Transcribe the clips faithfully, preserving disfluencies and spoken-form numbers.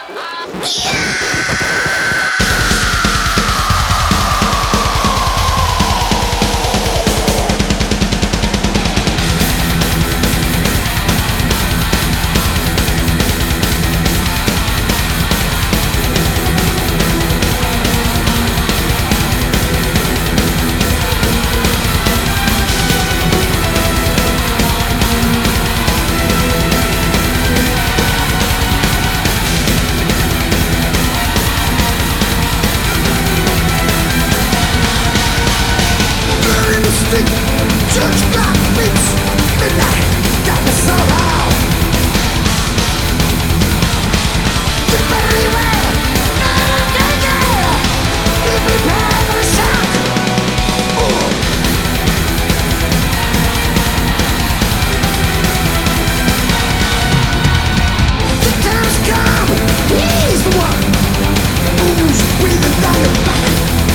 Church clock beats midnight, got me so loud. You better beware, I'm gonna be prepared for the shock. Ooh. The time's come, he's the one who's breathing down your back.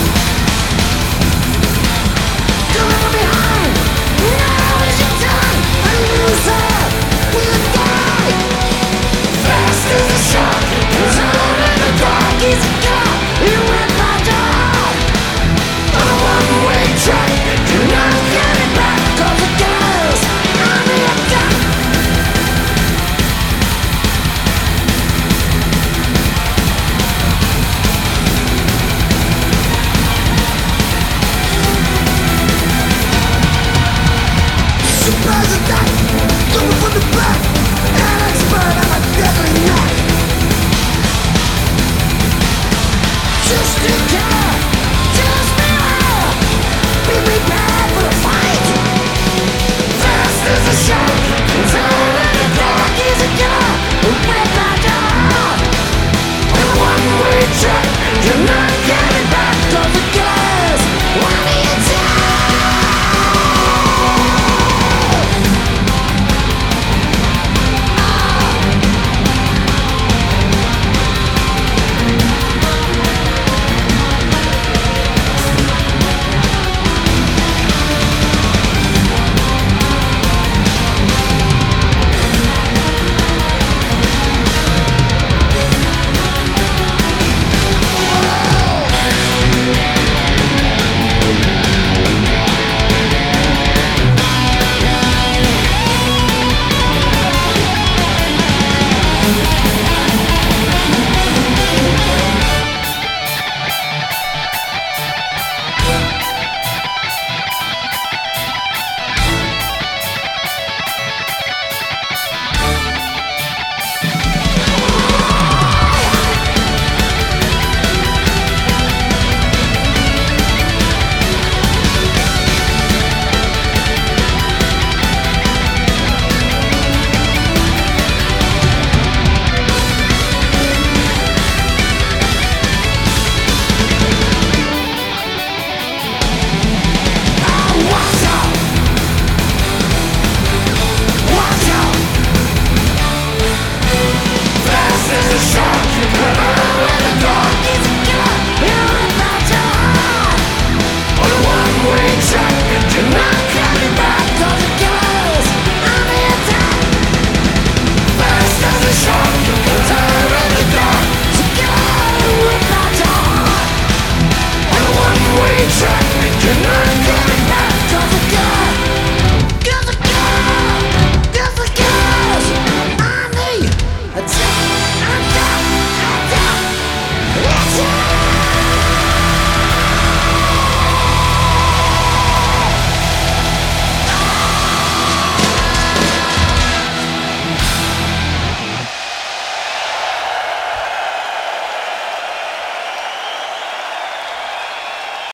Come on behind. Now is your time, a loser will die. Fast as a shark, it's out in the dark. He's a cop, he went by dog. On a one-way track, you're not getting back. Cause the girls on the attack. Surprise attack, coming from the back. An expert on a deadly knife. Just take care, just beware. Be prepared for the fight. Fast as a shark, it's out in the dark. He's a car, with my dog. On a one-way track, you're not getting back. Cause the girls want me inside. We'll be right back.